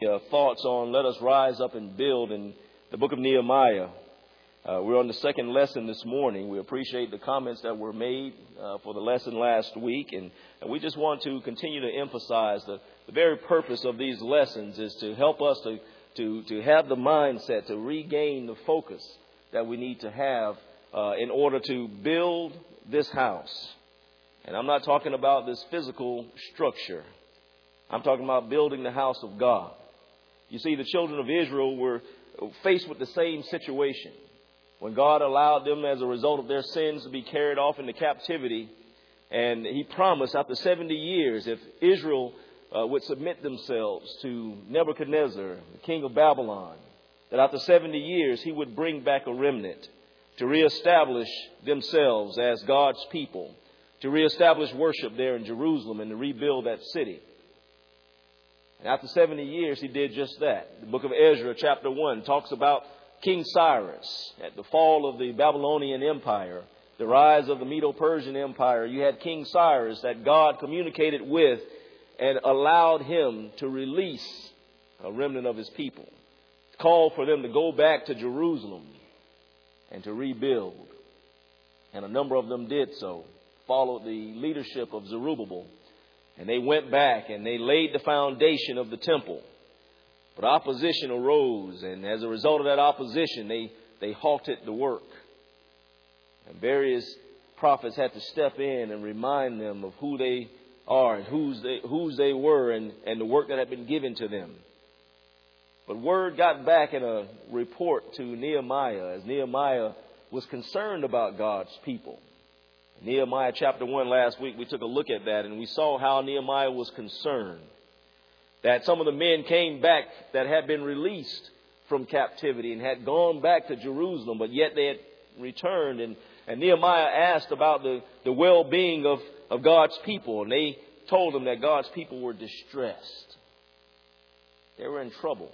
Thoughts on let us rise up and build in the book of Nehemiah. We're on the second lesson this morning. We appreciate the comments that were made for the lesson last week. And we just want to continue to emphasize the very purpose of these lessons is to help us to have the mindset, to regain the focus that we need to have in order to build this house. And I'm not talking about this physical structure. I'm talking about building the house of God. You see, the children of Israel were faced with the same situation. When God allowed them, as a result of their sins, to be carried off into captivity, and He promised after 70 years, if Israel would submit themselves to Nebuchadnezzar, the king of Babylon, that after 70 years He would bring back a remnant to reestablish themselves as God's people, to reestablish worship there in Jerusalem and to rebuild that city. And after 70 years, He did just that. The book of Ezra, chapter 1, talks about King Cyrus at the fall of the Babylonian Empire, the rise of the Medo-Persian Empire. You had King Cyrus that God communicated with and allowed him to release a remnant of His people. Called for them to go back to Jerusalem and to rebuild. And a number of them did so, followed the leadership of Zerubbabel. And they went back and they laid the foundation of the temple. But opposition arose, and as a result of that opposition, they halted the work. And various prophets had to step in and remind them of who they are and whose they were and the work that had been given to them. But word got back in a report to Nehemiah, as Nehemiah was concerned about God's people. Nehemiah chapter 1 last week, we took a look at that and we saw how Nehemiah was concerned that some of the men came back that had been released from captivity and had gone back to Jerusalem, but yet they had returned. And Nehemiah asked about the well-being of God's people, and they told him that God's people were distressed. They were in trouble.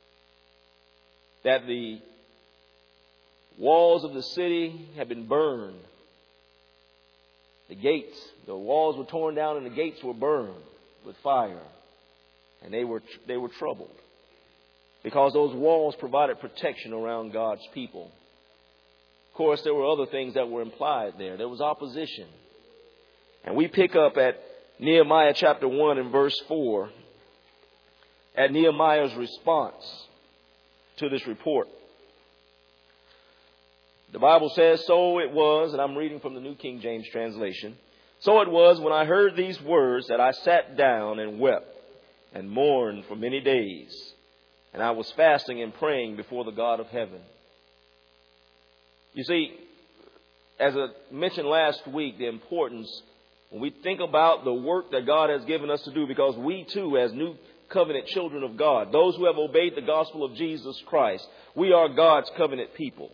That the walls of the city had been burned. The gates, the walls were torn down and the gates were burned with fire. And they were troubled because those walls provided protection around God's people. Of course, there were other things that were implied there. There was opposition. And we pick up at Nehemiah chapter 1 and verse 4 at Nehemiah's response to this report. The Bible says, so it was, and I'm reading from the New King James translation. So it was when I heard these words that I sat down and wept and mourned for many days. And I was fasting and praying before the God of heaven. You see, as I mentioned last week, the importance when we think about the work that God has given us to do, because we too, as new covenant children of God, those who have obeyed the gospel of Jesus Christ, we are God's covenant people.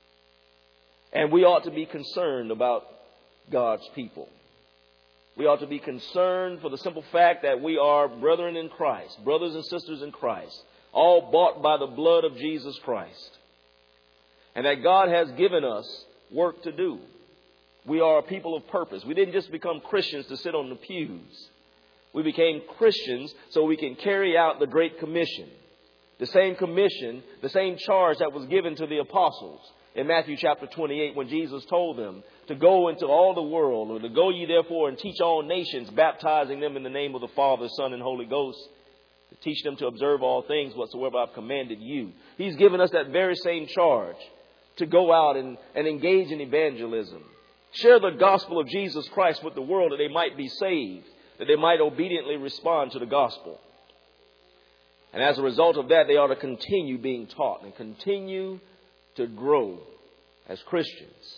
And we ought to be concerned about God's people. We ought to be concerned for the simple fact that we are brethren in Christ, brothers and sisters in Christ, all bought by the blood of Jesus Christ. And that God has given us work to do. We are a people of purpose. We didn't just become Christians to sit on the pews. We became Christians so we can carry out the Great Commission. The same commission, the same charge that was given to the apostles in Matthew chapter 28, when Jesus told them to go into all the world, or to go ye therefore and teach all nations, baptizing them in the name of the Father, Son, and Holy Ghost, to teach them to observe all things whatsoever I've commanded you. He's given us that very same charge to go out and engage in evangelism. Share the gospel of Jesus Christ with the world that they might be saved, that they might obediently respond to the gospel. And as a result of that, they ought to continue being taught and continue to grow as Christians,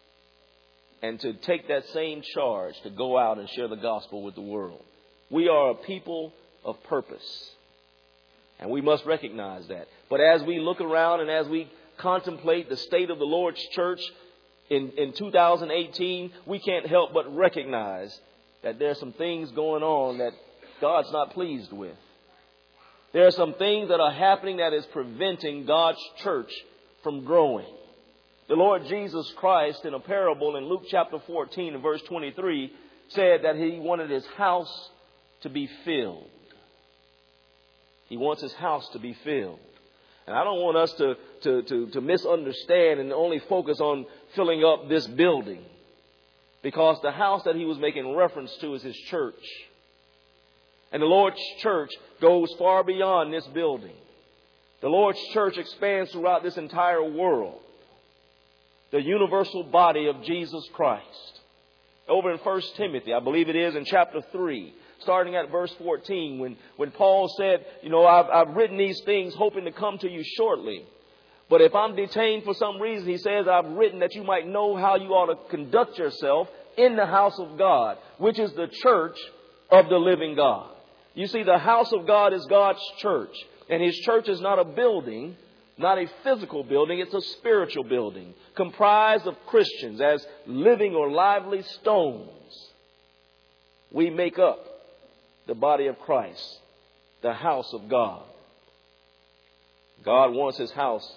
and to take that same charge to go out and share the gospel with the world. We are a people of purpose, and we must recognize that. But as we look around and as we contemplate the state of the Lord's church in 2018, we can't help but recognize that there are some things going on that God's not pleased with. There are some things that are happening that is preventing God's church from growing. The Lord Jesus Christ, in a parable in Luke chapter 14 and verse 23, said that He wanted His house to be filled. He wants his house to be filled. And I don't want us to misunderstand and only focus on filling up this building, because the house that he was making reference to is his church. And the Lord's church goes far beyond this building. The Lord's church expands throughout this entire world. The universal body of Jesus Christ. Over in 1 Timothy, I believe it is in chapter 3, starting at verse 14, when Paul said, I've written these things hoping to come to you shortly. But if I'm detained for some reason, he says, I've written that you might know how you ought to conduct yourself in the house of God, which is the church of the living God. You see, the house of God is God's church. And his church is not a building, not a physical building. It's a spiritual building comprised of Christians as living or lively stones. We make up the body of Christ, the house of God. God wants his house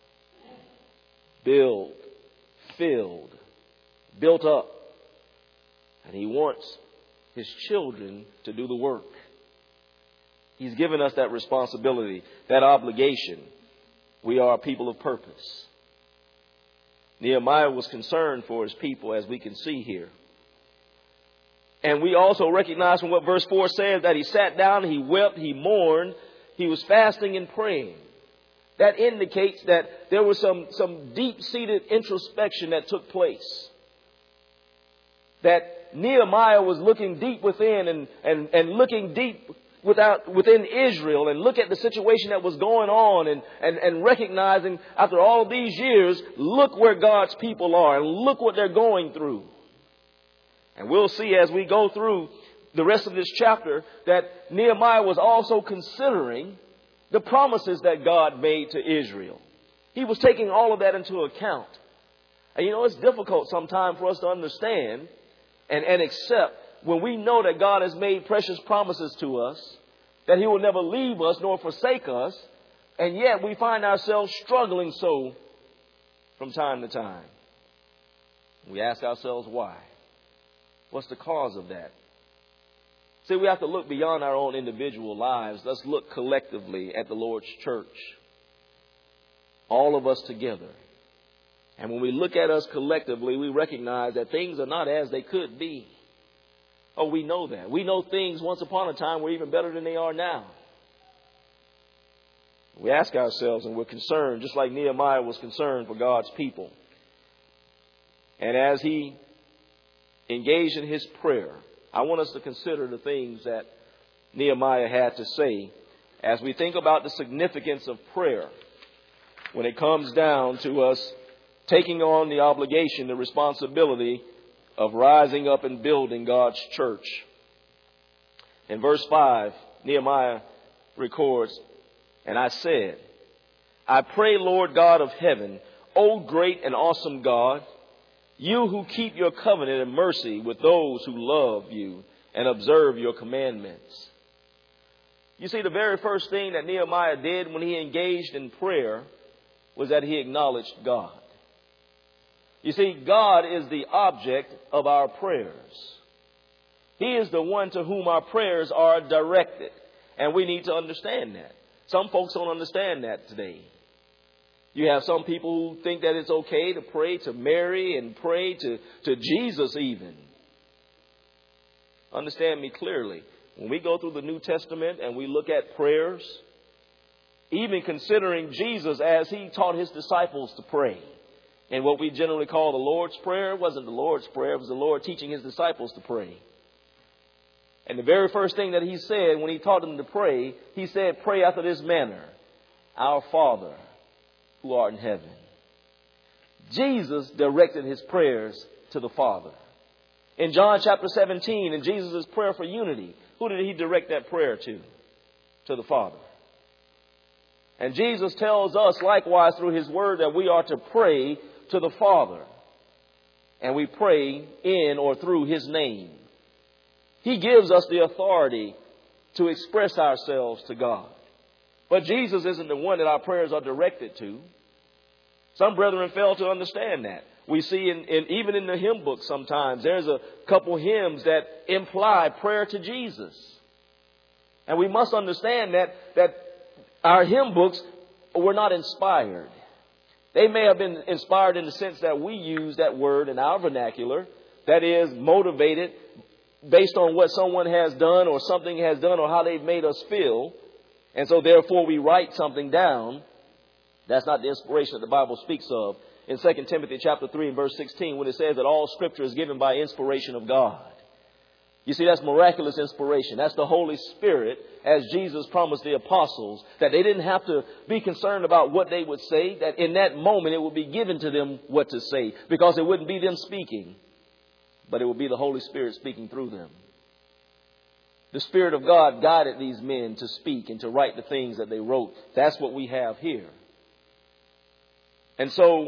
built, filled, built up. And he wants his children to do the work. He's given us that responsibility, that obligation. We are a people of purpose. Nehemiah was concerned for his people, as we can see here. And we also recognize from what verse 4 says that he sat down, he wept, he mourned, he was fasting and praying. That indicates that there was some deep-seated introspection that took place. That Nehemiah was looking deep within and looking deep within Israel and look at the situation that was going on and recognizing after all these years, look where God's people are and look what they're going through. And we'll see as we go through the rest of this chapter that Nehemiah was also considering the promises that God made to Israel. He was taking all of that into account. And it's difficult sometimes for us to understand and accept when we know that God has made precious promises to us, that he will never leave us nor forsake us, and yet we find ourselves struggling so from time to time. We ask ourselves why. What's the cause of that? See, we have to look beyond our own individual lives. Let's look collectively at the Lord's church. All of us together. And when we look at us collectively, we recognize that things are not as they could be. Oh, we know that. We know things once upon a time were even better than they are now. We ask ourselves and we're concerned, just like Nehemiah was concerned for God's people. And as he engaged in his prayer, I want us to consider the things that Nehemiah had to say as we think about the significance of prayer when it comes down to us taking on the obligation, the responsibility of rising up and building God's church. In verse 5, Nehemiah records, "And I said, I pray, Lord God of heaven, O great and awesome God, you who keep your covenant and mercy with those who love you and observe your commandments." You see, the very first thing that Nehemiah did when he engaged in prayer was that he acknowledged God. You see, God is the object of our prayers. He is the one to whom our prayers are directed. And we need to understand that. Some folks don't understand that today. You have some people who think that it's okay to pray to Mary and pray to Jesus even. Understand me clearly. When we go through the New Testament and we look at prayers, even considering Jesus as he taught his disciples to pray, and what we generally call the Lord's Prayer, it wasn't the Lord's Prayer, it was the Lord teaching his disciples to pray. And the very first thing that he said when he taught them to pray, he said, pray after this manner, Our Father who art in heaven. Jesus directed his prayers to the Father. In John chapter 17, in Jesus' prayer for unity, who did he direct that prayer to? To the Father. And Jesus tells us likewise through his word that we are to pray to the Father. And we pray in or through his name. He gives us the authority to express ourselves to God. But Jesus isn't the one that our prayers are directed to. Some brethren fail to understand that. We see even in the hymn book sometimes there's a couple hymns that imply prayer to Jesus. And we must understand that Our hymn books were not inspired. They may have been inspired in the sense that we use that word in our vernacular, that is, motivated based on what someone has done or something has done or how they've made us feel. And so therefore we write something down. That's not the inspiration that the Bible speaks of in 2 Timothy chapter 3 and verse 16, when it says that all Scripture is given by inspiration of God. You see, that's miraculous inspiration. That's the Holy Spirit, as Jesus promised the apostles, that they didn't have to be concerned about what they would say, that in that moment it would be given to them what to say, because it wouldn't be them speaking, but it would be the Holy Spirit speaking through them. The Spirit of God guided these men to speak and to write the things that they wrote. That's what we have here. And so,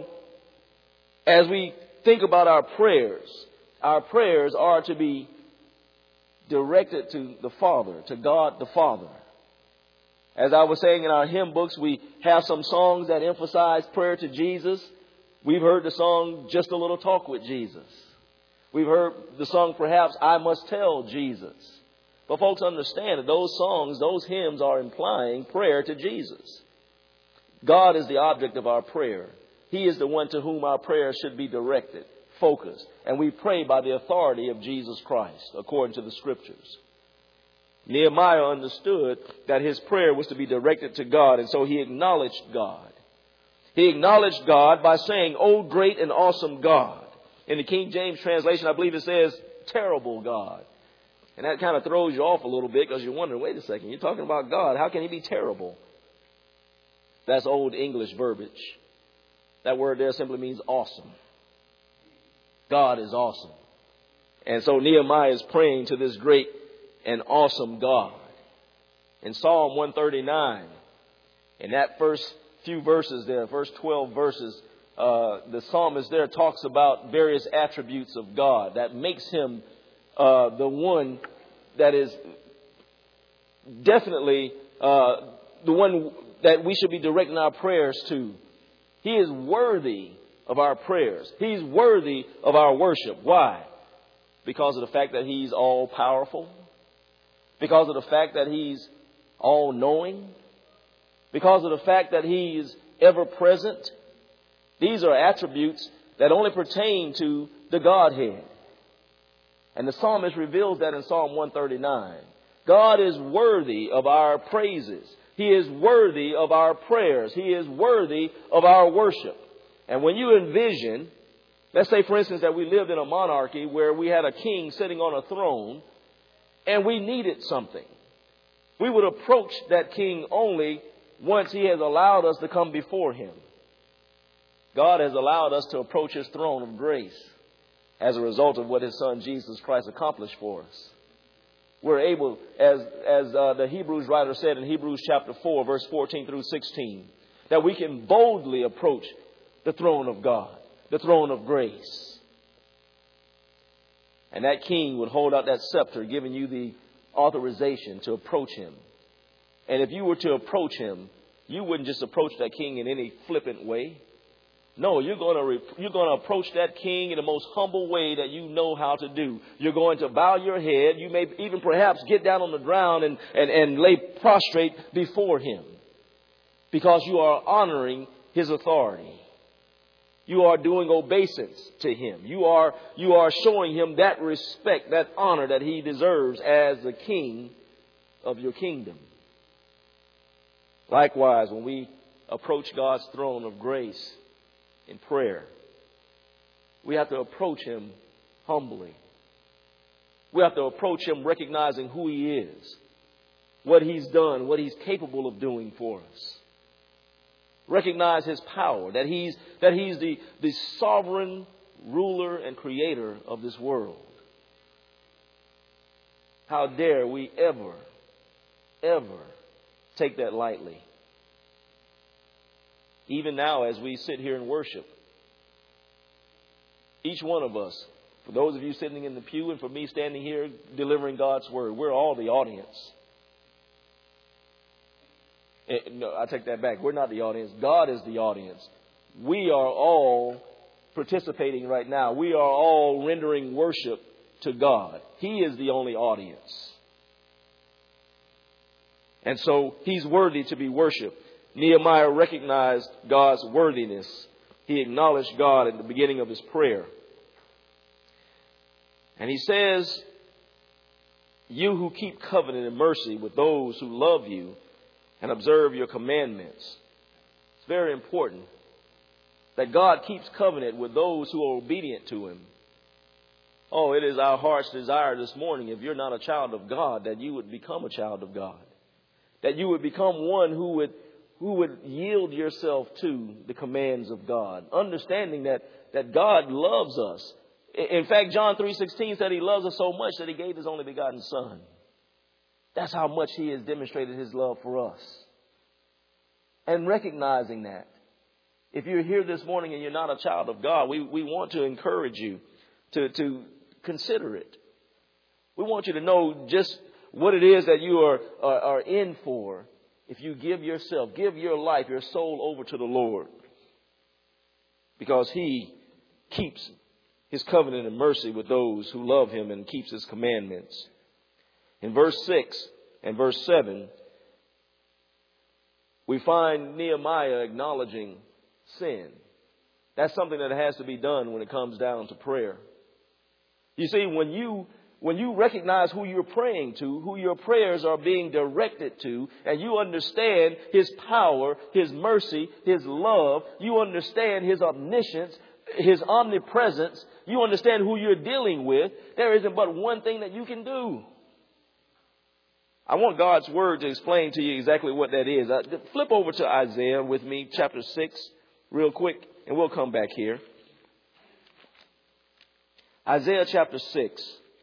as we think about our prayers are to be directed to the Father, to God the Father. As I was saying in our hymn books, we have some songs that emphasize prayer to Jesus. We've heard the song, Just a Little Talk with Jesus. We've heard the song, perhaps, I Must Tell Jesus. But folks, understand that those songs, those hymns are implying prayer to Jesus. God is the object of our prayer. He is the one to whom our prayer should be directed, focused. And we pray by the authority of Jesus Christ, according to the Scriptures. Nehemiah understood that his prayer was to be directed to God, and so he acknowledged God. He acknowledged God by saying, "O great and awesome God." In the King James translation, I believe it says, "terrible God." And that kind of throws you off a little bit because you're wondering, wait a second, you're talking about God. How can he be terrible? That's Old English verbiage. That word there simply means awesome. God is awesome. And so Nehemiah is praying to this great and awesome God. In Psalm 139, in that first few verses there, first 12 verses, the psalmist there talks about various attributes of God that makes him the one that is definitely the one that we should be directing our prayers to. He is worthy of our prayers. He's worthy of our worship. Why? Because of the fact that he's all powerful. Because of the fact that he's all knowing. Because of the fact that he's ever present. These are attributes that only pertain to the Godhead. And the psalmist reveals that in Psalm 139. God is worthy of our praises. He is worthy of our prayers. He is worthy of our worship. And when you envision, let's say, for instance, that we lived in a monarchy where we had a king sitting on a throne and we needed something. We would approach that king only once he has allowed us to come before him. God has allowed us to approach his throne of grace as a result of what his son Jesus Christ accomplished for us. We're able, as the Hebrews writer said in Hebrews chapter 4, verse 14 through 16, that we can boldly approach the throne of God, the throne of grace. And that king would hold out that scepter, giving you the authorization to approach him. And if you were to approach him, you wouldn't just approach that king in any flippant way. No, you're going to approach that king in the most humble way that you know how to do. You're going to bow your head. You may even perhaps get down on the ground and lay prostrate before him, because you are honoring his authority. You are doing obeisance to him. You are showing him that respect, that honor that he deserves as the king of your kingdom. Likewise, when we approach God's throne of grace in prayer, we have to approach him humbly. We have to approach him recognizing who he is, what he's done, what he's capable of doing for us. Recognize his power, that he's the sovereign ruler and creator of this world. How dare we ever take that lightly? Even now, as we sit here and worship, each one of us, for those of you sitting in the pew and for me standing here delivering God's word, we're all the audience. No, I take that back. We're not the audience. God is the audience. We are all participating right now. We are all rendering worship to God. He is the only audience. And so he's worthy to be worshiped. Nehemiah recognized God's worthiness. He acknowledged God at the beginning of his prayer. And he says, you who keep covenant and mercy with those who love you and observe your commandments. It's very important that God keeps covenant with those who are obedient to him. Oh, it is our heart's desire this morning, if you're not a child of God, that you would become a child of God. That you would become one who would yield yourself to the commands of God, understanding that God loves us. In fact, John 3:16 said he loves us so much that he gave his only begotten Son. That's how much he has demonstrated his love for us. And recognizing that, if you're here this morning and you're not a child of God, we want to encourage you to consider it. We want you to know just what it is that you are in for if you give your life, your soul over to the Lord. Because he keeps his covenant and mercy with those who love him and keeps his commandments. In verse 6 and verse 7, we find Nehemiah acknowledging sin. That's something that has to be done when it comes down to prayer. You see, when you recognize who you're praying to, who your prayers are being directed to, and you understand his power, his mercy, his love, you understand his omniscience, his omnipresence, you understand who you're dealing with, there isn't but one thing that you can do. I want God's word to explain to you exactly what that is. Flip over to Isaiah with me, chapter 6, real quick, and we'll come back here. Isaiah chapter 6.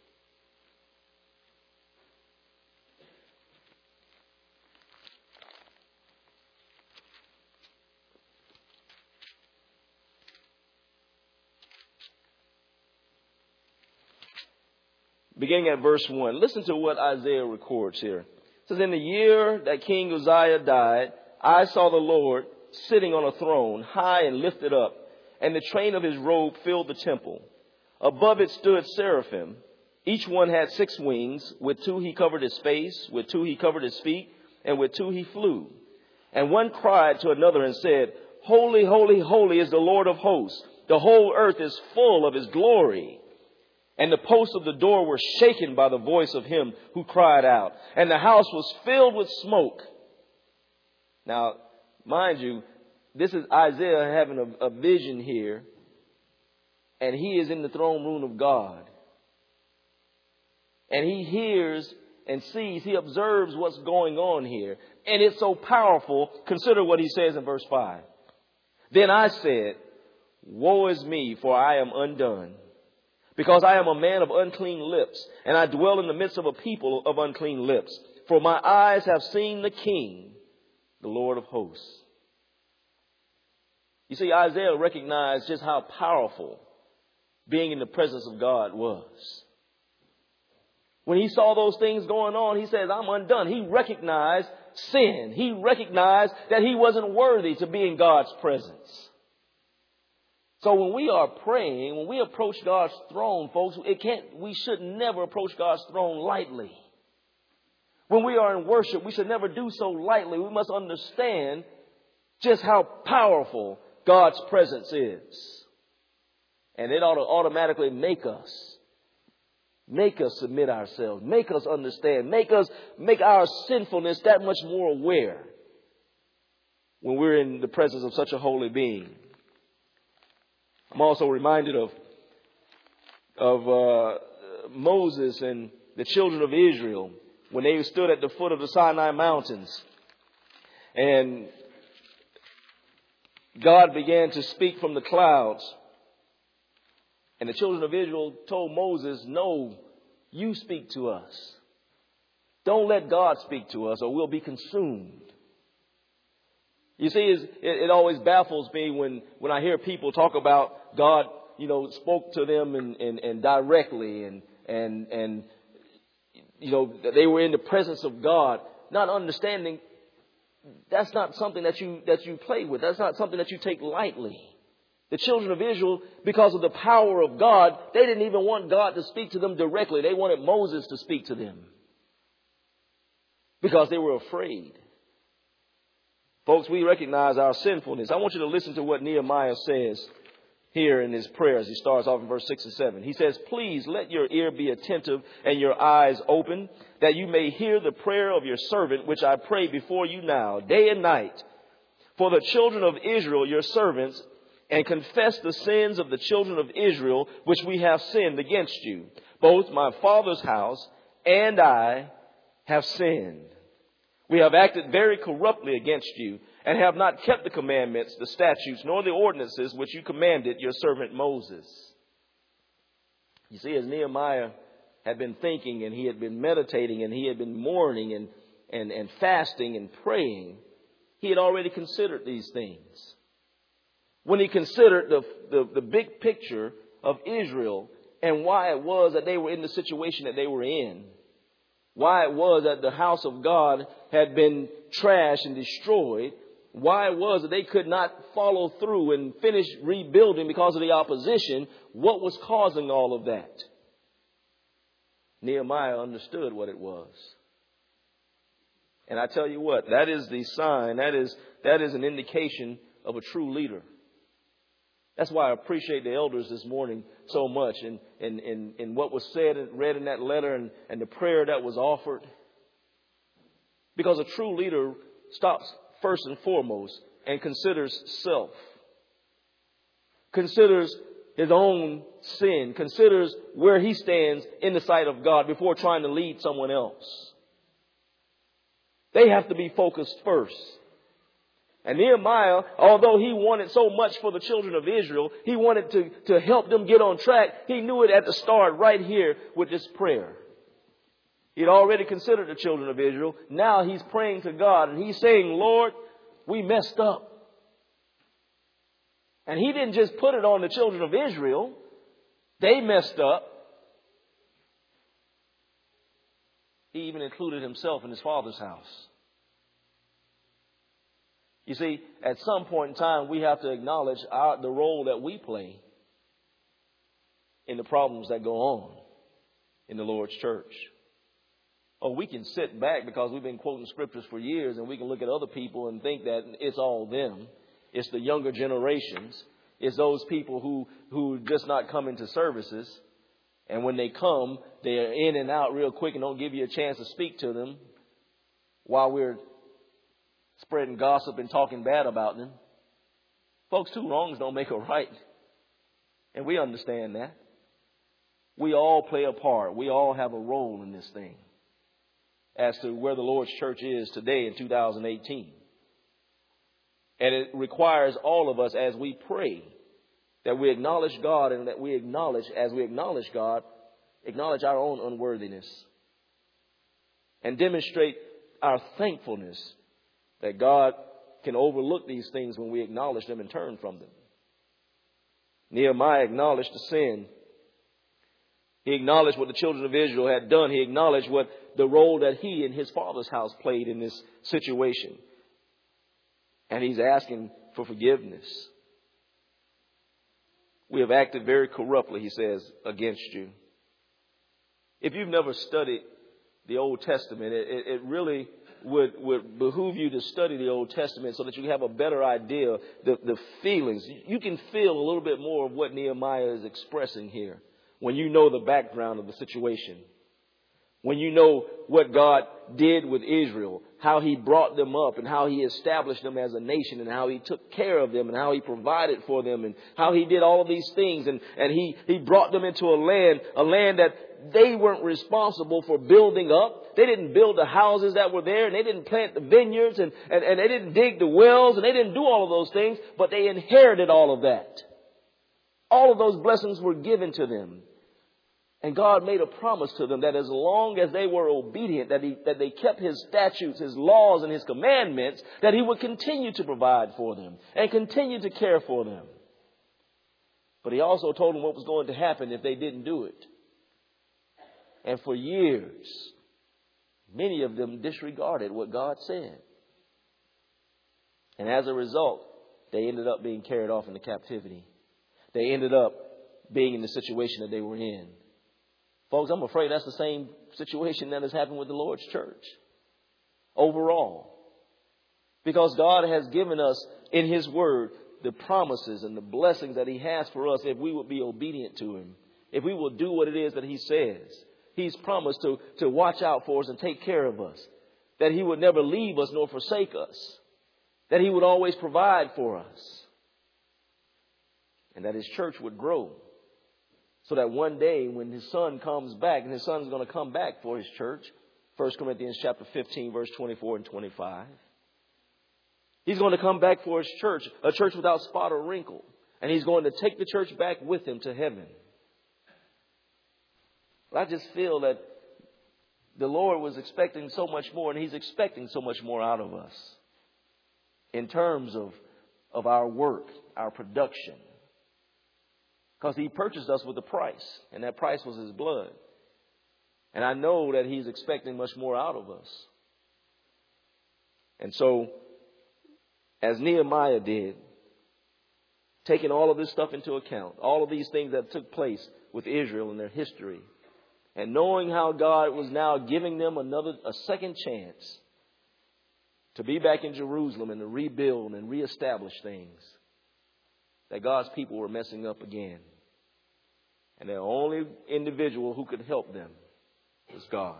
Beginning at verse 1. Listen to what Isaiah records here. It says, in the year that King Uzziah died, I saw the Lord sitting on a throne, high and lifted up, and the train of his robe filled the temple. Above it stood seraphim. Each one had 6 wings. With 2 he covered his face, with 2 he covered his feet, and with 2 he flew. And one cried to another and said, holy, holy, holy is the Lord of hosts. The whole earth is full of his glory. And the posts of the door were shaken by the voice of him who cried out. And the house was filled with smoke. Now, mind you, this is Isaiah having a vision here. And he is in the throne room of God. And he hears and sees, he observes what's going on here. And it's so powerful. Consider what he says in verse 5. Then I said, woe is me, for I am undone. Because I am a man of unclean lips, and I dwell in the midst of a people of unclean lips. For my eyes have seen the King, the Lord of hosts. You see, Isaiah recognized just how powerful being in the presence of God was. When he saw those things going on, he says, I'm undone. He recognized sin. He recognized that he wasn't worthy to be in God's presence. So when we are praying, when we approach God's throne, folks, we should never approach God's throne lightly. When we are in worship, we should never do so lightly. We must understand just how powerful God's presence is. And it ought to automatically make us submit ourselves, make us understand, make our sinfulness that much more aware when we're in the presence of such a holy being. I'm also reminded of Moses and the children of Israel when they stood at the foot of the Sinai Mountains. And God began to speak from the clouds. And the children of Israel told Moses, no, you speak to us. Don't let God speak to us or we'll be consumed. You see, it always baffles me when I hear people talk about God, spoke to them and directly and they were in the presence of God, not understanding that's not something that you play with. That's not something that you take lightly. The children of Israel, because of the power of God, they didn't even want God to speak to them directly. They wanted Moses to speak to them. because they were afraid. Folks, we recognize our sinfulness. I want you to listen to what Nehemiah says here in his prayer as he starts off in verse 6 and 7. He says, "Please let your ear be attentive and your eyes open, that you may hear the prayer of your servant, which I pray before you now, day and night, for the children of Israel, your servants, and confess the sins of the children of Israel, which we have sinned against you. Both my father's house and I have sinned. We have acted very corruptly against you, and have not kept the commandments, the statutes, nor the ordinances which you commanded your servant Moses." You see, as Nehemiah had been thinking, and he had been meditating, and he had been mourning and fasting and praying, he had already considered these things. When he considered the big picture of Israel and why it was that they were in the situation that they were in, why it was that the house of God had been trashed and destroyed, why it was that they could not follow through and finish rebuilding because of the opposition, what was causing all of that? Nehemiah understood what it was. And I tell you what, that is the sign, that is an indication of a true leader. That's why I appreciate the elders this morning so much and what was said and read in that letter and the prayer that was offered. Because a true leader stops first and foremost and considers self, considers his own sin, considers where he stands in the sight of God before trying to lead someone else. They have to be focused first. And Nehemiah, although he wanted so much for the children of Israel, he wanted to help them get on track. He knew it at the start right here with this prayer. He'd already considered the children of Israel. Now he's praying to God and he's saying, "Lord, we messed up." And he didn't just put it on the children of Israel. They messed up. He even included himself in his father's house. You see, at some point in time, we have to acknowledge the role that we play in the problems that go on in the Lord's church. Oh, we can sit back because we've been quoting scriptures for years, and we can look at other people and think that it's all them. It's the younger generations. It's those people who just not come into services. And when they come, they're in and out real quick and don't give you a chance to speak to them while we're spreading gossip and talking bad about them. Folks, two wrongs don't make a right. And we understand that. We all play a part. We all have a role in this thing as to where the Lord's church is today in 2018. And it requires all of us, as we pray, that we acknowledge God, and that we acknowledge, as we acknowledge God, acknowledge our own unworthiness and demonstrate our thankfulness that God can overlook these things when we acknowledge them and turn from them. Nehemiah acknowledged the sin. He acknowledged what the children of Israel had done. He acknowledged what the role that he and his father's house played in this situation. And he's asking for forgiveness. We have acted very corruptly, he says, against you. If you've never studied the Old Testament, it really would behoove you to study the Old Testament so that you have a better idea, the feelings. You can feel a little bit more of what Nehemiah is expressing here when you know the background of the situation. When you know what God did with Israel, how he brought them up and how he established them as a nation and how he took care of them and how he provided for them and how he did all of these things. And he brought them into a land that they weren't responsible for building up. They didn't build the houses that were there, and they didn't plant the vineyards, and they didn't dig the wells, and they didn't do all of those things, but they inherited all of that. All of those blessings were given to them. And God made a promise to them that as long as they were obedient, that they kept his statutes, his laws, and his commandments, that he would continue to provide for them and continue to care for them. But he also told them what was going to happen if they didn't do it. And for years, many of them disregarded what God said. And as a result, they ended up being carried off into captivity. They ended up being in the situation that they were in. Folks, I'm afraid that's the same situation that has happened with the Lord's church. overall. Because God has given us in His Word the promises and the blessings that He has for us if we would be obedient to Him. If we will do what it is that He says. He's promised to watch out for us and take care of us. That He would never leave us nor forsake us. That He would always provide for us. And that His church would grow. So that one day when His Son comes back, and His Son is going to come back for His church. 1 Corinthians chapter 15, verse 24 and 25. He's going to come back for His church, a church without spot or wrinkle. And He's going to take the church back with Him to heaven. I just feel that the Lord was expecting so much more, and He's expecting so much more out of us in terms of our work, our production. Because He purchased us with a price, and that price was His blood. And I know that He's expecting much more out of us. And so, as Nehemiah did, taking all of this stuff into account, all of these things that took place with Israel in their history, and knowing how God was now giving them a second chance to be back in Jerusalem and to rebuild and reestablish things, that God's people were messing up again. And the only individual who could help them was God.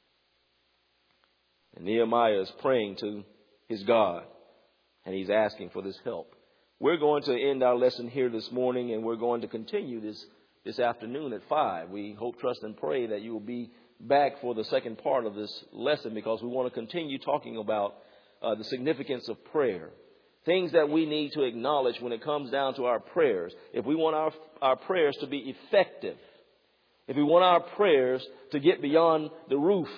And Nehemiah is praying to his God, and he's asking for this help. We're going to end our lesson here this morning, and we're going to continue this afternoon at 5. We hope, trust, and pray that you will be back for the second part of this lesson, because we want to continue talking about the significance of prayer. Things that we need to acknowledge when it comes down to our prayers. If we want our prayers to be effective, if we want our prayers to get beyond the roof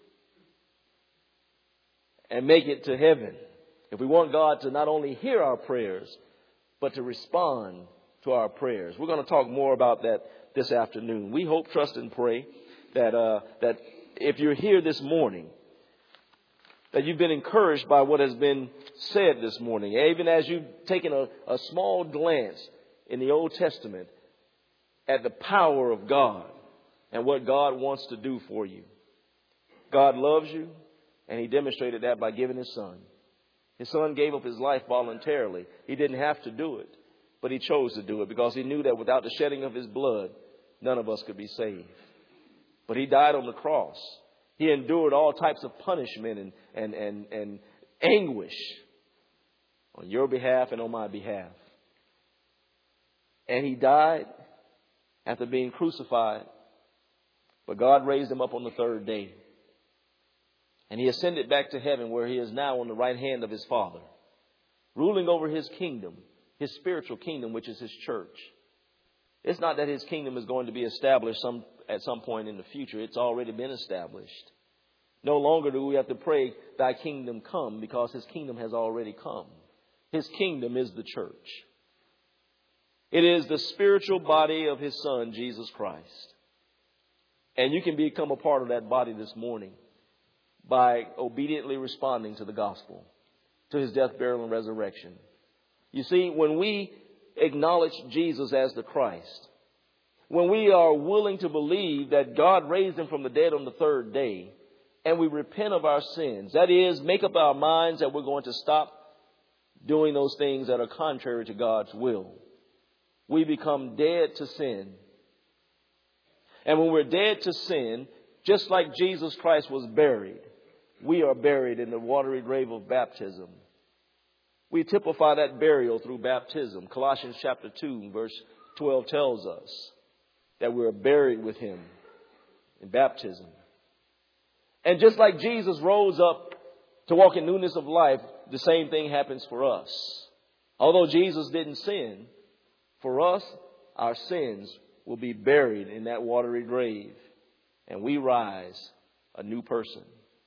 and make it to heaven, if we want God to not only hear our prayers, but to respond to our prayers. We're going to talk more about that this afternoon. We hope, trust, and pray that if you're here this morning, that you've been encouraged by what has been said this morning. Even as you've taken a small glance in the Old Testament at the power of God and what God wants to do for you. God loves you, and He demonstrated that by giving His Son. His Son gave up His life voluntarily. He didn't have to do it, but He chose to do it because He knew that without the shedding of His blood, none of us could be saved. But He died on the cross. He endured all types of punishment and anguish on your behalf and on my behalf. And He died after being crucified. But God raised Him up on the third day. And He ascended back to heaven, where He is now on the right hand of His Father, ruling over His kingdom, His spiritual kingdom, which is His church. It's not that His kingdom is going to be established at some point in the future. It's already been established. No longer do we have to pray, Thy kingdom come, because His kingdom has already come. His kingdom is the church. It is the spiritual body of His Son, Jesus Christ. And you can become a part of that body this morning by obediently responding to the gospel, to His death, burial, and resurrection. You see, when we acknowledge Jesus as the Christ, when we are willing to believe that God raised Him from the dead on the third day, and we repent of our sins, that is, make up our minds that we're going to stop doing those things that are contrary to God's will, we become dead to sin. And when we're dead to sin, just like Jesus Christ was buried, we are buried in the watery grave of baptism. We typify that burial through baptism. Colossians chapter 2, verse 12 tells us that we are buried with Him in baptism. And just like Jesus rose up to walk in newness of life, the same thing happens for us. Although Jesus didn't sin, for us, our sins will be buried in that watery grave, and we rise a new person.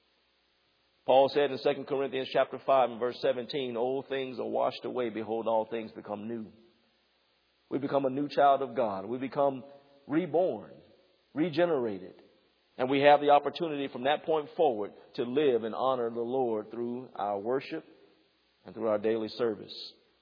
Paul said in 2 Corinthians chapter 5 and verse 17, old things are washed away. Behold, all things become new. We become a new child of God. We become reborn, regenerated. And we have the opportunity from that point forward to live and honor the Lord through our worship and through our daily service.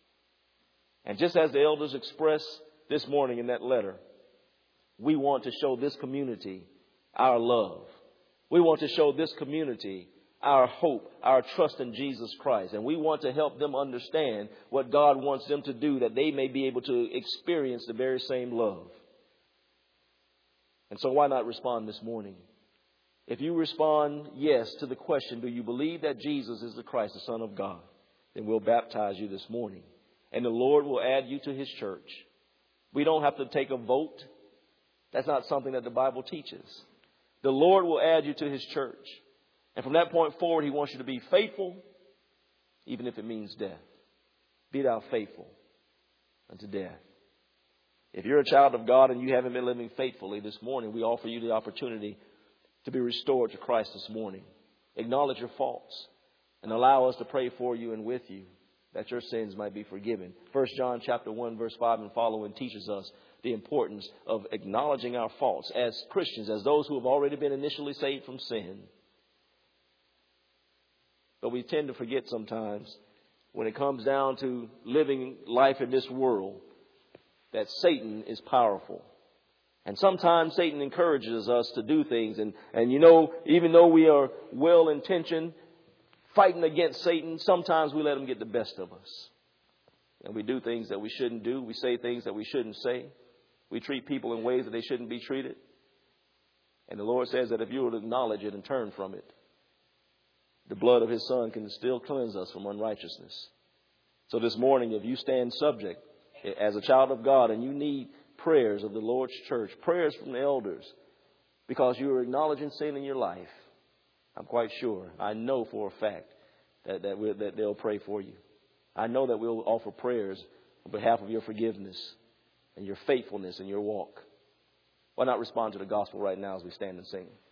And just as the elders expressed this morning in that letter, we want to show this community our love. We want to show this community our hope, our trust in Jesus Christ. And we want to help them understand what God wants them to do, that they may be able to experience the very same love. And so why not respond this morning? If you respond yes to the question, do you believe that Jesus is the Christ, the Son of God? Then we'll baptize you this morning. And the Lord will add you to His church. We don't have to take a vote. That's not something that the Bible teaches. The Lord will add you to His church. And from that point forward, He wants you to be faithful, even if it means death. Be thou faithful unto death. If you're a child of God and you haven't been living faithfully this morning, we offer you the opportunity to be restored to Christ this morning. Acknowledge your faults and allow us to pray for you and with you that your sins might be forgiven. 1 John chapter 1 verse 5 and following teaches us the importance of acknowledging our faults as Christians, as those who have already been initially saved from sin. But we tend to forget sometimes when it comes down to living life in this world that Satan is powerful. And sometimes Satan encourages us to do things. And you know, even though we are well-intentioned, fighting against Satan, sometimes we let him get the best of us. And we do things that we shouldn't do. We say things that we shouldn't say. We treat people in ways that they shouldn't be treated. And the Lord says that if you would acknowledge it and turn from it, the blood of His Son can still cleanse us from unrighteousness. So this morning, if you stand subject as a child of God and you need prayers of the Lord's church, prayers from the elders, because you are acknowledging sin in your life, I'm quite sure, I know for a fact that they'll pray for you. I know that we'll offer prayers on behalf of your forgiveness and your faithfulness in your walk. Why not respond to the gospel right now as we stand and sing?